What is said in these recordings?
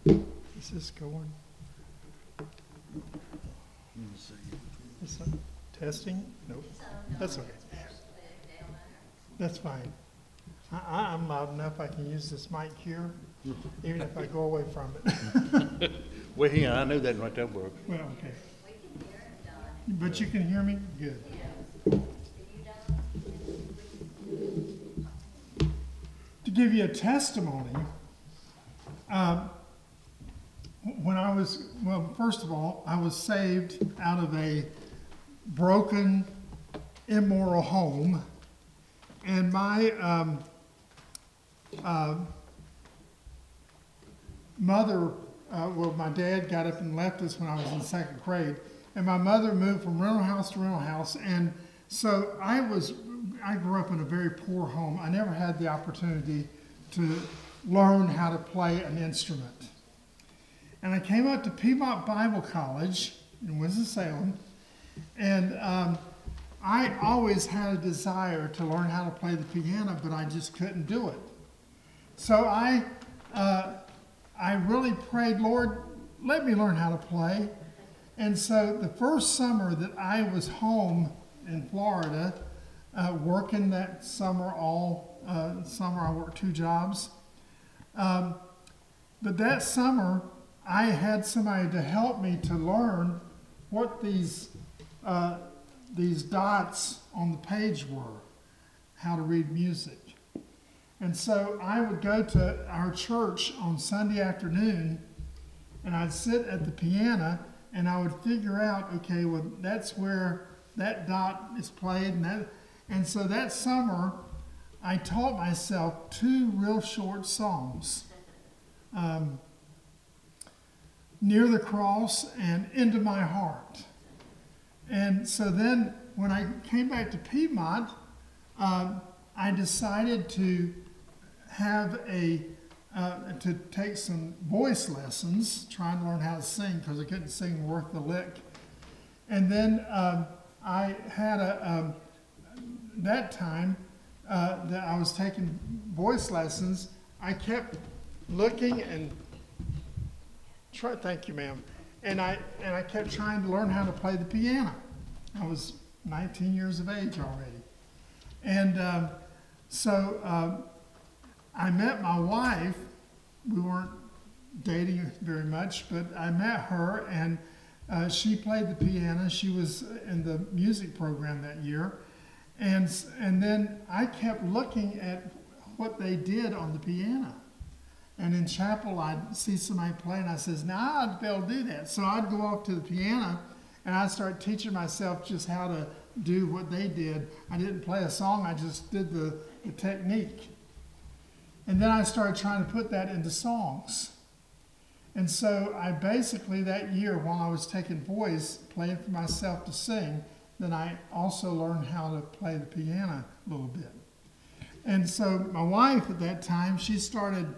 Is this going? Is that testing? Nope. That's okay. That's fine. I'm loud enough I can use this mic here, even if I go away from it. Well, yeah, I know that right there, bro. Well, okay. But you can hear me? Good. To give you a testimony, first of all, I was saved out of a broken, immoral home, and my mother, my dad got up and left us when I was in second grade, and my mother moved from rental house to rental house, and so I grew up in a very poor home. I never had the opportunity to learn how to play an instrument. And I came up to Piedmont Bible College in Winston-Salem, and I always had a desire to learn how to play the piano, but I just couldn't do it. So I really prayed, Lord, let me learn how to play. And so the first summer that I was home in Florida, working that summer, all summer I worked 2 jobs. But that summer, I had somebody to help me to learn what these dots on the page were, how to read music. And so I would go to our church on Sunday afternoon, and I'd sit at the piano, and I would figure out, okay, well, that's where that dot is played. And so that summer, I taught myself 2 real short songs. Near the Cross and Into My Heart. And so then when I came back to Piedmont, I decided to have to take some voice lessons, trying to learn how to sing because I couldn't sing worth the lick. And then I had that time that I was taking voice lessons, I kept looking and thank you, ma'am. And I kept trying to learn how to play the piano. I was 19 years of age already. And so I met my wife. We weren't dating very much, but I met her, and she played the piano. She was in the music program that year. And then I kept looking at what they did on the piano. And in chapel, I'd see somebody play, and I says, now I'd be able to do that. So I'd go off to the piano, and I'd start teaching myself just how to do what they did. I didn't play a song, I just did the technique. And then I started trying to put that into songs. And so I basically, that year, while I was taking voice, playing for myself to sing, then I also learned how to play the piano a little bit. And so my wife at that time, she started...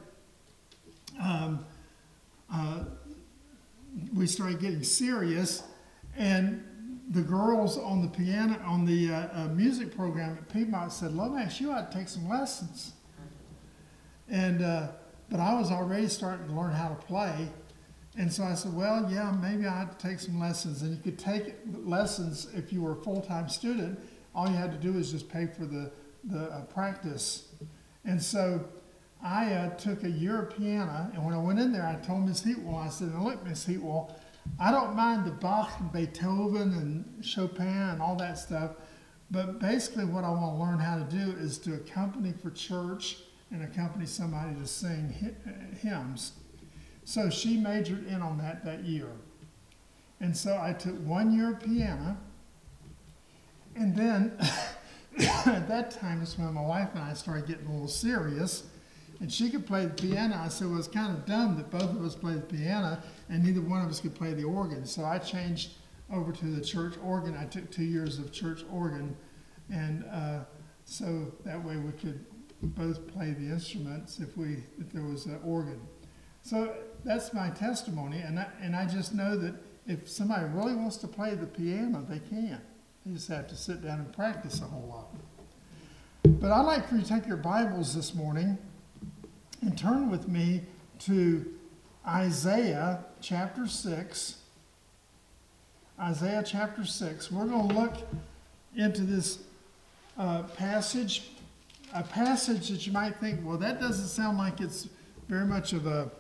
we started getting serious, and the girls on the piano, on the music program at Piedmont said, Lomax, you ought to take some lessons. And but I was already starting to learn how to play, and so I said, well, yeah, maybe I had to take some lessons. And you could take lessons if you were a full-time student. All you had to do was just pay for the practice. And so I took a year of piano, and when I went in there, I told Miss Heatwell, I said, now look, Miss Heatwell, I don't mind the Bach and Beethoven and Chopin and all that stuff, but basically what I want to learn how to do is to accompany for church and accompany somebody to sing hymns. So she majored in on that year. And so I took 1 year of piano, and then at that time is when my wife and I started getting a little serious. And she could play the piano. I said, well, it's kind of dumb that both of us play the piano and neither one of us could play the organ. So I changed over to the church organ. I took 2 years of church organ. And so that way we could both play the instruments if there was an organ. So that's my testimony. And I just know that if somebody really wants to play the piano, they can. They just have to sit down and practice a whole lot. But I'd like for you to take your Bibles this morning and turn with me to Isaiah chapter 6. Isaiah chapter 6. We're going to look into this passage, a passage that you might think, well, that doesn't sound like it's very much of a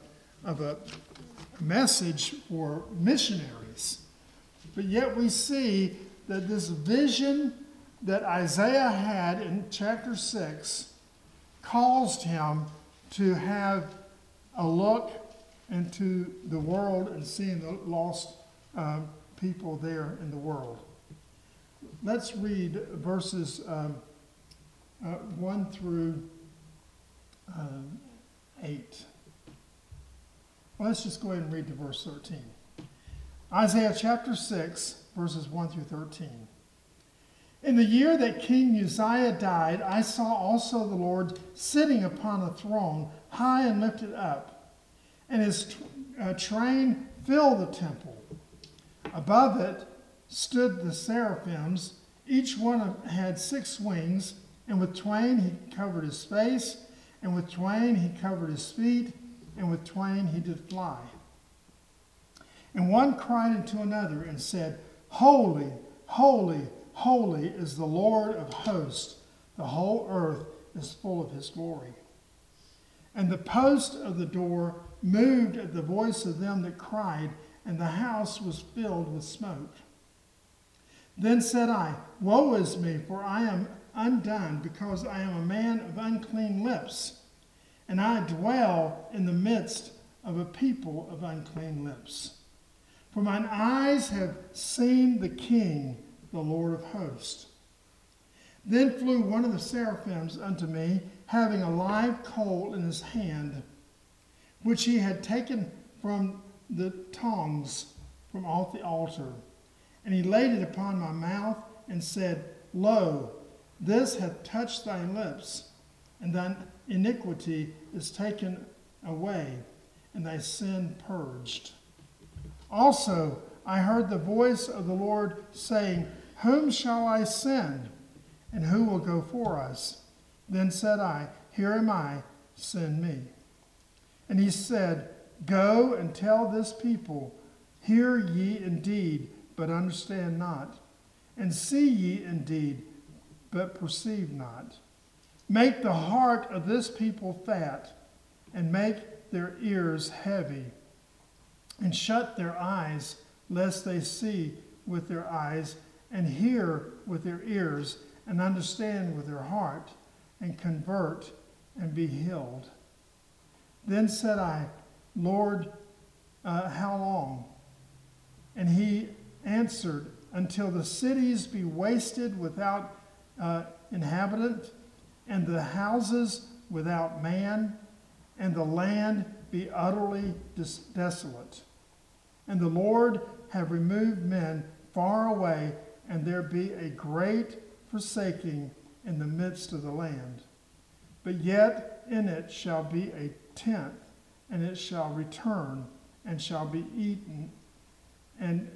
message for missionaries. But yet we see that this vision that Isaiah had in chapter 6 caused him to have a look into the world and seeing the lost people there in the world. Let's read verses 1 through 8. Well, let's just go ahead and read to verse 13. Isaiah chapter 6, verses 1 through 13. In the year that King Uzziah died, I saw also the Lord sitting upon a throne, high and lifted up, and his train filled the temple. Above it stood the seraphims. Each one had 6 wings, and with twain he covered his face, and with twain he covered his feet, and with twain he did fly. And one cried unto another and said, Holy, holy, holy is the Lord of hosts. The whole earth is full of his glory. And the post of the door moved at the voice of them that cried, and the house was filled with smoke. Then said I, Woe is me, for I am undone, because I am a man of unclean lips, and I dwell in the midst of a people of unclean lips. For mine eyes have seen the King, the Lord of hosts. Then flew one of the seraphims unto me, having a live coal in his hand, which he had taken from the tongs from off the altar. And he laid it upon my mouth, and said, Lo, this hath touched thy lips, and thine iniquity is taken away, and thy sin purged. Also I heard the voice of the Lord saying, Whom shall I send, and who will go for us? Then said I, Here am I, send me. And he said, Go and tell this people, Hear ye indeed, but understand not, and see ye indeed, but perceive not. Make the heart of this people fat, and make their ears heavy, and shut their eyes, lest they see with their eyes, and hear with their ears, and understand with their heart, and convert, and be healed. Then said I, Lord, how long? And he answered, Until the cities be wasted without inhabitant, and the houses without man, and the land be utterly desolate. And the Lord have removed men far away, and there be a great forsaking in the midst of the land. But yet in it shall be a tenth, and it shall return, and shall be eaten, and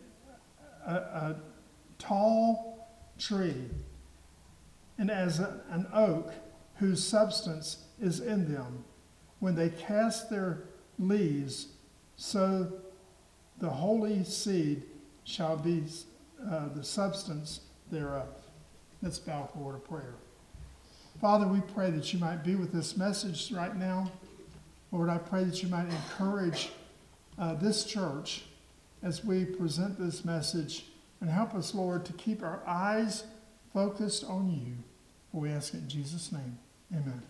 a tall tree, and as an oak whose substance is in them. When they cast their leaves, so the holy seed shall be the substance thereof. Let's bow for a word of prayer. Father, we pray that you might be with this message right now. Lord, I pray that you might encourage this church as we present this message, and help us, Lord, to keep our eyes focused on you. For we ask it in Jesus' name. Amen.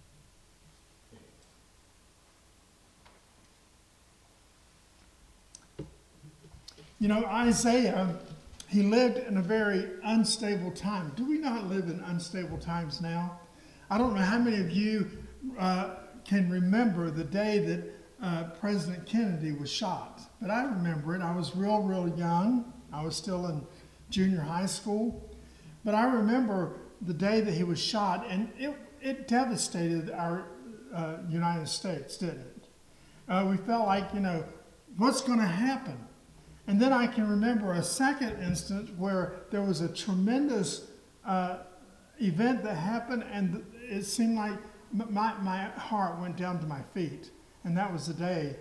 You know, Isaiah, he lived in a very unstable time. Do we not live in unstable times now? I don't know how many of you can remember the day that President Kennedy was shot. But I remember it. I was real young. I was still in junior high school. But I remember the day that he was shot, and it devastated our United States, didn't it? We felt like, what's going to happen? And then I can remember a second instance where there was a tremendous event that happened, and it seemed like my heart went down to my feet. And that was the day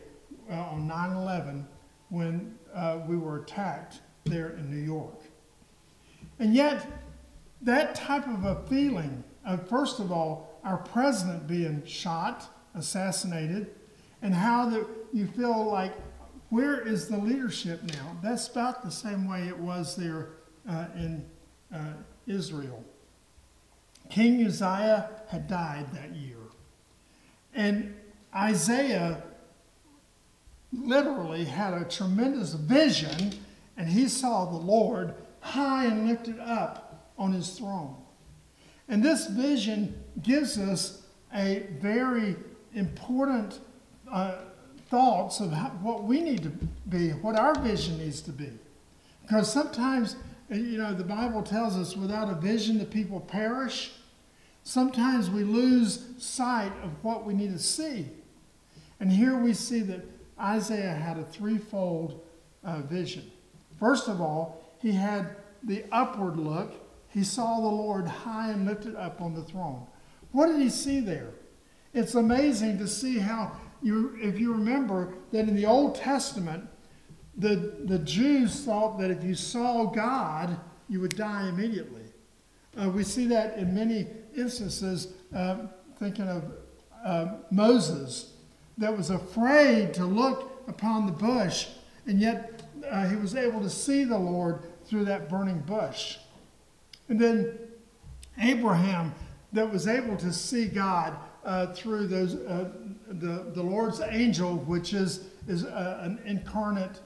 on 9/11 when we were attacked there in New York. And yet, that type of a feeling of, first of all, our president being shot, assassinated, and how that you feel like, where is the leadership now? That's about the same way it was there in Israel. King Uzziah had died that year. And Isaiah literally had a tremendous vision, and he saw the Lord high and lifted up on his throne. And this vision gives us a very important thoughts of what we need to be, what our vision needs to be. Because sometimes, the Bible tells us without a vision the people perish. Sometimes we lose sight of what we need to see. And here we see that Isaiah had a threefold vision. First of all, he had the upward look. He saw the Lord high and lifted up on the throne. What did he see there? It's amazing to see how, if you remember, that in the Old Testament, the Jews thought that if you saw God, you would die immediately. We see that in many instances, thinking of Moses, that was afraid to look upon the bush, and yet he was able to see the Lord through that burning bush. And then Abraham, that was able to see God through those the Lord's angel, which is an incarnate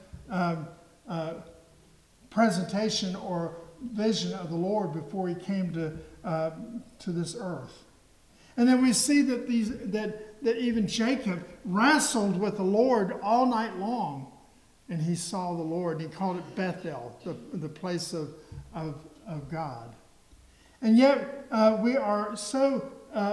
presentation or vision of the Lord before he came to this earth. And then we see that even Jacob wrestled with the Lord all night long, and he saw the Lord. He called it Bethel, the place of God. And yet we are so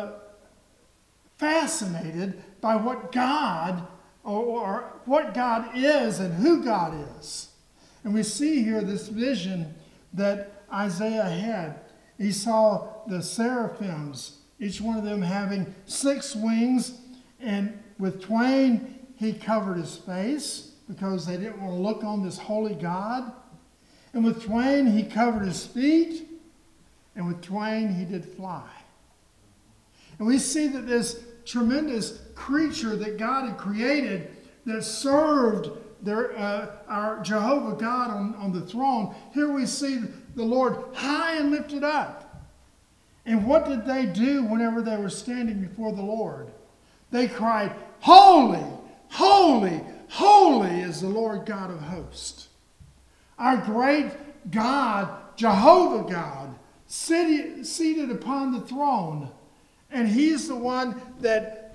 fascinated by what God or what God is and who God is. And we see here this vision that Isaiah had. He saw the seraphims, each one of them having 6 wings, and with twain he covered his face because they didn't want to look on this holy God. And with twain he covered his feet, and with twain he did fly. And we see that this tremendous creature that God had created that served our Jehovah God on the throne, here we see the Lord high and lifted up. And what did they do whenever they were standing before the Lord? They cried, "Holy, holy, holy is the Lord God of hosts." Our great God, Jehovah God, seated upon the throne. And he's the one that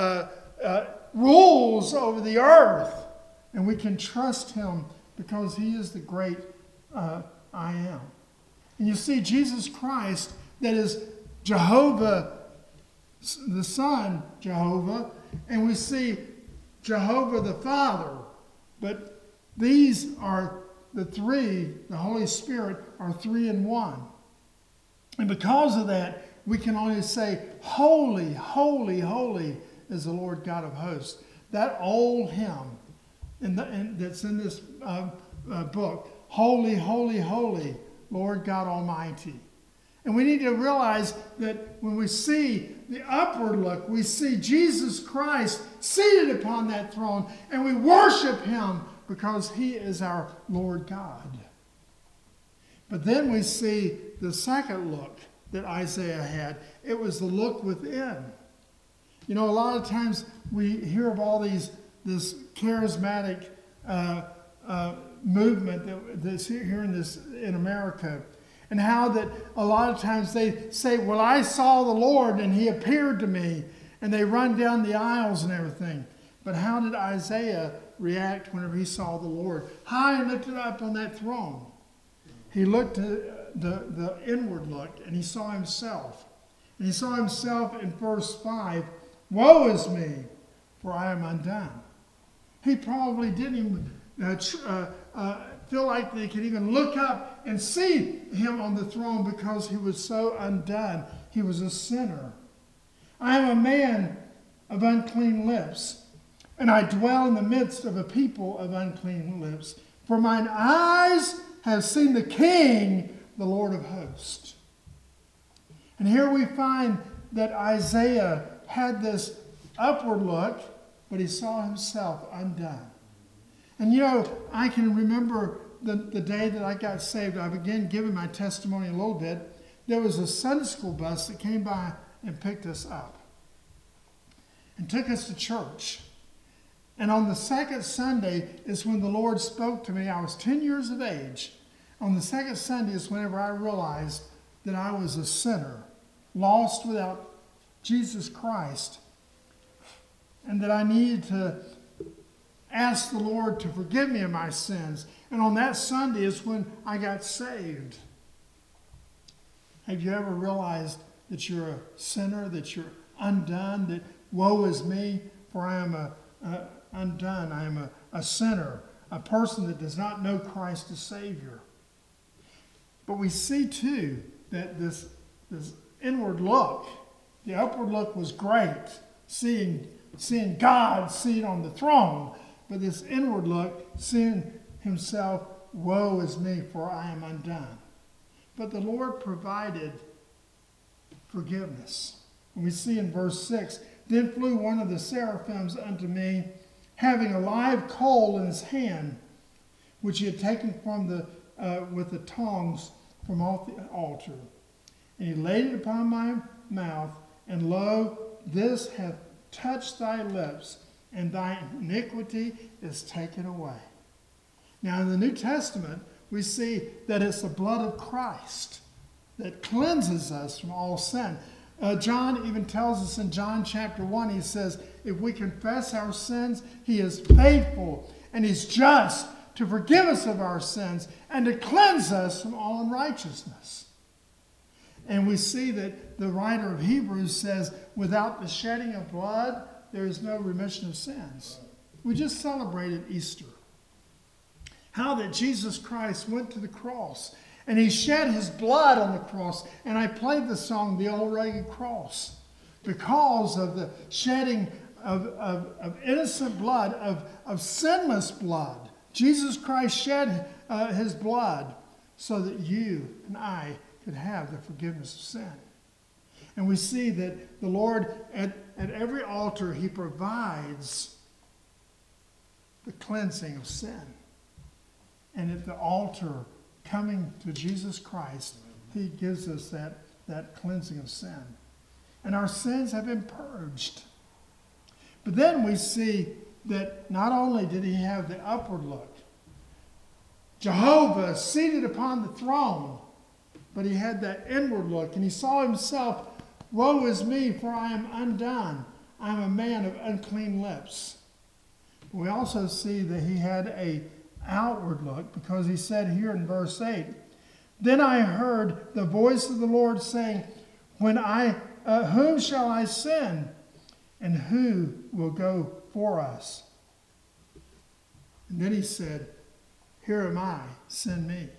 rules over the earth. And we can trust him because he is the great I am. And you see Jesus Christ, that is Jehovah, the Son, Jehovah, and we see Jehovah the Father. But these are the three, the Holy Spirit are 3 in 1. And because of that, we can only say, "Holy, holy, holy is the Lord God of hosts." That old hymn that's in this book, "Holy, holy, holy, Lord God Almighty." And we need to realize that when we see the upward look, we see Jesus Christ seated upon that throne, and we worship him because he is our Lord God. But then we see the second look that Isaiah had. It was the look within. A lot of times we hear of all this charismatic movement that's here in America, and how that a lot of times they say, "Well, I saw the Lord and he appeared to me," and they run down the aisles and everything. But how did Isaiah react whenever he saw the Lord high and lifted up on that throne? He looked at the inward look, and he saw himself. And he saw himself in verse 5, "Woe is me, for I am undone." He probably didn't even feel like they could even look up and see him on the throne because he was so undone. He was a sinner. "I am a man of unclean lips, and I dwell in the midst of a people of unclean lips. For mine eyes have seen the King, the Lord of hosts. And here we find that Isaiah had this upward look, but he saw himself undone. And you know, I can remember the day that I got saved. I began giving my testimony a little bit. There was a Sunday school bus that came by and picked us up and took us to church. And on the second Sunday is when the Lord spoke to me. I was 10 years of age. On the second Sunday is whenever I realized that I was a sinner, lost without Jesus Christ, and that I needed to ask the Lord to forgive me of my sins. And on that Sunday is when I got saved. Have you ever realized that you're a sinner, that you're undone, that woe is me, for I am undone. I am a sinner, a person that does not know Christ as Savior. But we see too that this inward look, the upward look was great, seeing God seated on the throne. But this inward look, seeing himself, woe is me, for I am undone. But the Lord provided forgiveness. And we see in verse 6, then flew one of the seraphims unto me, having a live coal in his hand, which he had taken from with the tongs from off the altar. And he laid it upon my mouth, and lo, this hath touched thy lips, and thy iniquity is taken away. Now in the New Testament, we see that it's the blood of Christ that cleanses us from all sin. John even tells us in John chapter 1, he says, if we confess our sins, he is faithful and he's just to forgive us of our sins and to cleanse us from all unrighteousness. And we see that the writer of Hebrews says, without the shedding of blood, there is no remission of sins. We just celebrated Easter. How that Jesus Christ went to the cross and he shed his blood on the cross. And I played the song, The Old Rugged Cross, because of the shedding of innocent blood, of sinless blood. Jesus Christ shed his blood so that you and I could have the forgiveness of sin. And we see that the Lord, at every altar, he provides the cleansing of sin. And at the altar, coming to Jesus Christ, he gives us that cleansing of sin. And our sins have been purged. But then we see that not only did he have the upward look, Jehovah seated upon the throne, but he had that inward look, and he saw himself, woe is me, for I am undone. I am a man of unclean lips. But we also see that he had a outward look, because he said here in verse 8, then I heard the voice of the Lord saying, whom shall I send, and who will go for us? And then he said, here am I, send me.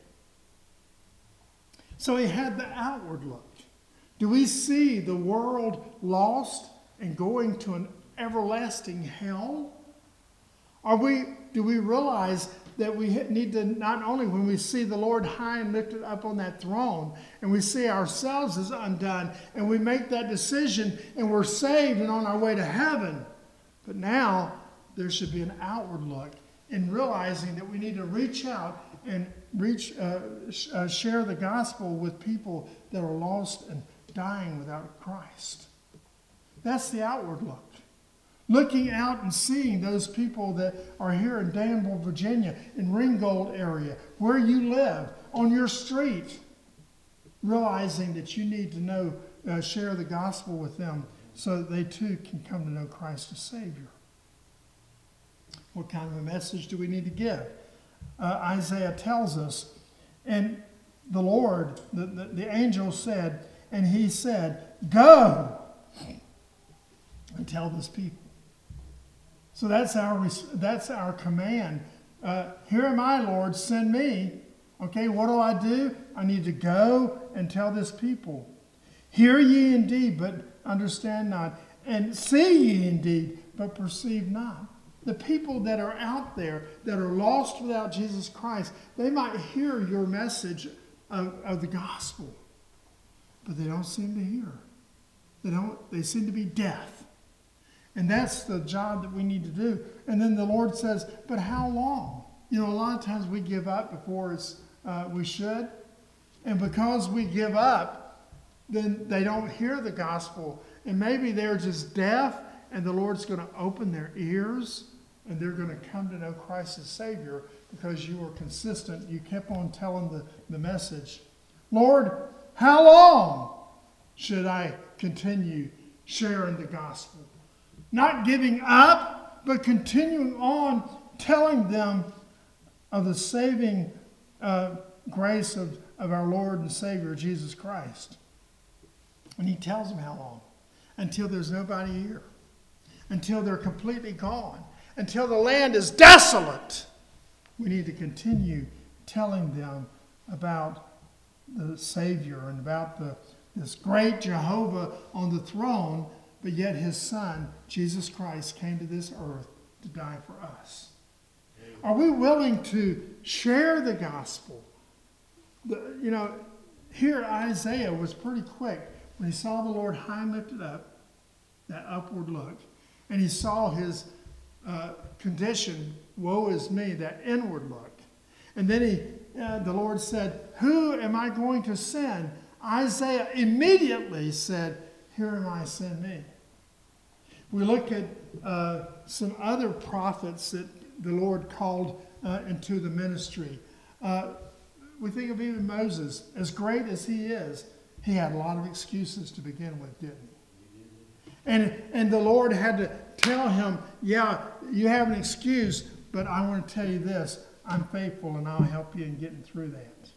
So he had the outward look. Do we see the world lost and going to an everlasting hell? Do we realize that we need to, not only when we see the Lord high and lifted up on that throne, and we see ourselves as undone, and we make that decision, and we're saved and on our way to heaven, but now there should be an outward look in realizing that we need to reach out and share the gospel with people that are lost and dying without Christ. That's the outward look. Looking out and seeing those people that are here in Danville, Virginia, in Ringgold area, where you live, on your street, realizing that you need to share the gospel with them so that they too can come to know Christ as Savior. What kind of a message do we need to give? Isaiah tells us, and the Lord, the angel said, and he said, go and tell this people. So that's our command. Here am I, Lord, send me. Okay, what do? I need to go and tell this people. Hear ye indeed, but understand not. And see ye indeed, but perceive not. The people that are out there that are lost without Jesus Christ, they might hear your message of the gospel, but they don't seem to hear. They seem to be deaf. And that's the job that we need to do. And then the Lord says, but how long? You know, a lot of times we give up before we should. And because we give up, then they don't hear the gospel. And maybe they're just deaf, and the Lord's going to open their ears, and they're going to come to know Christ as Savior because you were consistent. You kept on telling the message. Lord, how long should I continue sharing the gospel? Not giving up, but continuing on telling them of the saving grace of our Lord and Savior, Jesus Christ. And he tells them how long. Until there's nobody here. Until they're completely gone. Until the land is desolate. We need to continue telling them about the Savior and about this great Jehovah on the throne, but yet his Son, Jesus Christ, came to this earth to die for us. Are we willing to share the gospel? Here Isaiah was pretty quick when he saw the Lord high and lifted up, that upward look, and he saw his condition, woe is me, that inward look. And then the Lord said, who am I going to send? Isaiah immediately said, here am I, send me. We look at some other prophets that the Lord called into the ministry. We think of even Moses. As great as he is, he had a lot of excuses to begin with, didn't he? And the Lord had to tell him, yeah, you have an excuse, but I want to tell you this. I'm faithful and I'll help you in getting through that.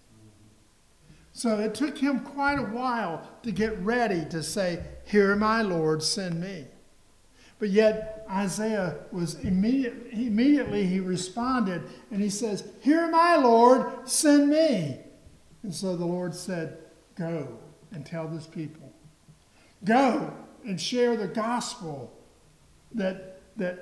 So it took him quite a while to get ready to say, here am I, Lord, send me. But yet Isaiah was immediately he responded and he says, here am I, Lord, send me. And so the Lord said, go and tell this people. Go and share the gospel that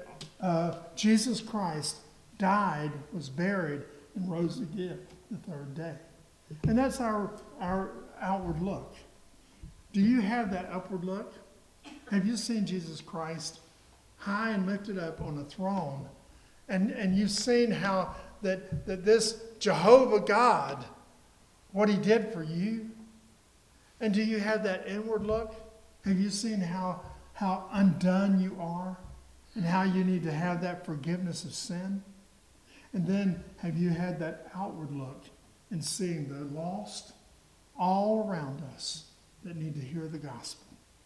Jesus Christ died, was buried, and rose again the third day. And that's our outward look. Do you have that upward look? Have you seen Jesus Christ high and lifted up on a throne? And you've seen how that this Jehovah God, what he did for you? And do you have that inward look? Have you seen how undone you are? And how you need to have that forgiveness of sin? And then have you had that outward look and seeing the lost all around us that need to hear the gospel?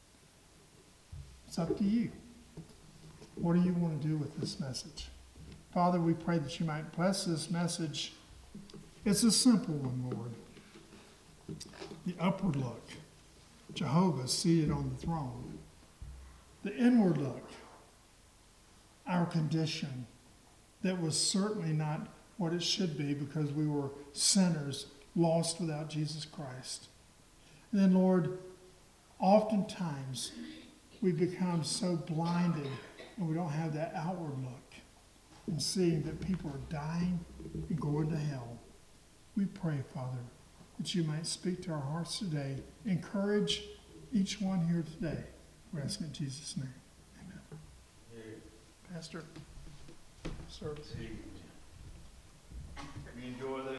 It's up to you. What do you want to do with this message? Father, we pray that you might bless this message. It's a simple one, Lord. The upward look, Jehovah seated on the throne. The inward look, our condition that was certainly not what it should be because we were sinners lost without Jesus Christ. And then, Lord, oftentimes we become so blinded and we don't have that outward look and seeing that people are dying and going to hell. We pray, Father, that you might speak to our hearts today. Encourage each one here today. We're asking in Jesus' name. Amen. Pastor, service.